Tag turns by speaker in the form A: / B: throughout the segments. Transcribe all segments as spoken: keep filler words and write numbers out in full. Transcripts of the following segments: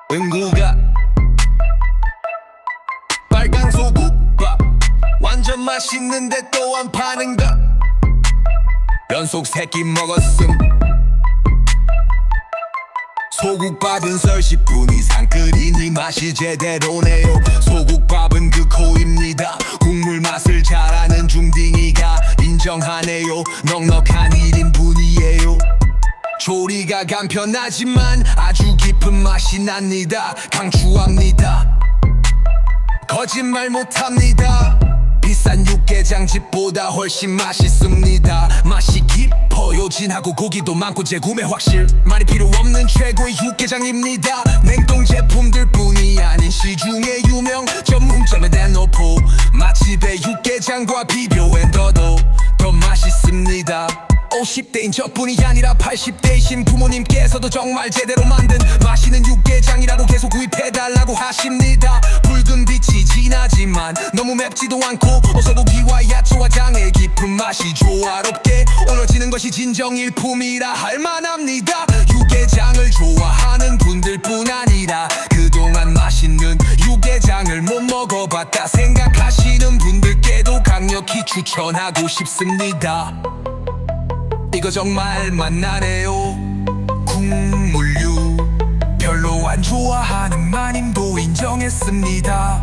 A: 은구가 빨강 소국밥 완전 맛있는데 또 안 파는가. 연속 세끼 먹었음. 소국밥은 설 십 분 이상 끓이니 맛이 제대로네요. 소국밥은 그 코입니다. 국물 맛을 잘 아는 중딩이가 인정하네요. 넉넉한 일 인분이에요. 조리가 간편하지만 아주 깊은 맛이 납니다. 강추합니다. 거짓말 못합니다. 비싼 육개장집보다 훨씬 맛있습니다. 맛이 깊어요. 진하고 고기도 많고 재구매 확실. 말이 필요 없는 최고의 육개장입니다. 냉동 제품들 뿐이 아닌 시중의 유명 전문점에 대놓고 맛집의 육개장과 비교해 더더 더 맛있습니다. 오십 대인 저뿐이 아니라 팔십 대이신 부모님께서도 정말 제대로 만든 맛있는 육개장이라고 계속 구입해달라고 하십니다. 붉은 빛이 진하지만 너무 맵지도 않고 어서고기와 야채와 장의 깊은 맛이 조화롭게 어우러지는 것이 진정 일품이라 할만합니다. 육개장을 좋아하는 분들뿐 아니라 그동안 맛있는 육개장을 못 먹어봤다 생각하시는 분들께도 강력히 추천하고 싶습니다. 이거 정말 맛나네요. 국물류 별로 안 좋아하는 마님도 인정했습니다.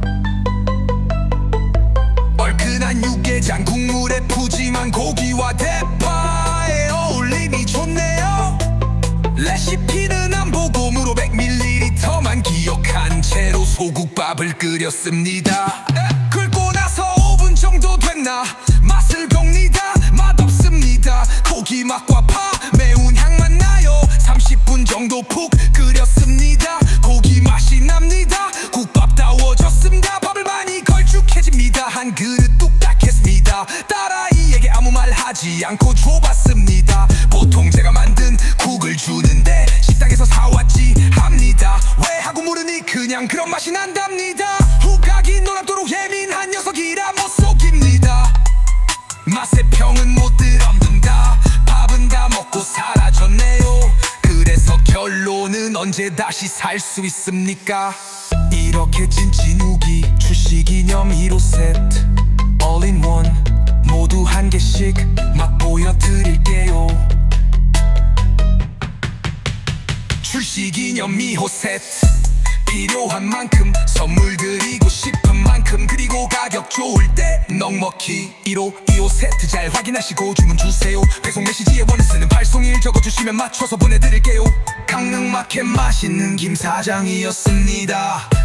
A: 얼큰한 육개장 국물에 푸짐한 고기와 대파의 어울림이 좋네요. 레시피는 안 보고 무려 백 밀리리터만 기억한 채로 소국밥을 끓였습니다. 끓고 나서 오 분 정도 됐나 맛을 봅니다. 맛없습니다. 고기 맛과 파 매운 향만 나요. 삼십 분 정도 푹 끓였습니다. 고기 맛이 납니다. 국밥다워졌습니다. 밥을 많이 걸쭉해집니다. 한 그릇 뚝딱 했습니다. 딸아이에게 아무 말 하지 않고 줘봤습니다. 보통 제가 만든 국을 주는데 식당에서 사왔지 합니다. 왜 하고 물으니 그냥 그런 맛이 난답니다. 후각이 놀랍도록 예민한 녀석이라 못 속입니다. 맛의 평은 못 들었는다. 밥은 다 먹고 사라졌네요. 그래서 결론은 언제 다시 살 수 있습니까? 이렇게 찐찐우기 출시기념 일 호 세트 All in one 모두 한 개씩 맛 보여드릴게요. 출시기념 이 호 세트 필요한 만큼 선물 드리고 싶은 만큼 그리고 가격 좋을 때 넉넉히 일 호, 이 호 세트 잘 확인하시고 주문 주세요. 배송 메시지에 원을 쓰는 발송일 적어주시면 맞춰서 보내드릴게요. 강릉마켓 맛있는 김 사장이었습니다.